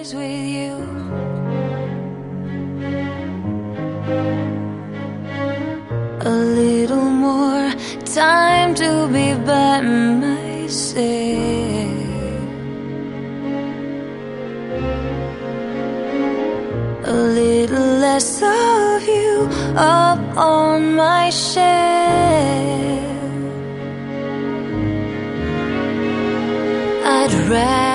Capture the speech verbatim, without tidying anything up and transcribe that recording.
days with you. A little more time to be by myself. A little less of you up on my shelf. I'd rather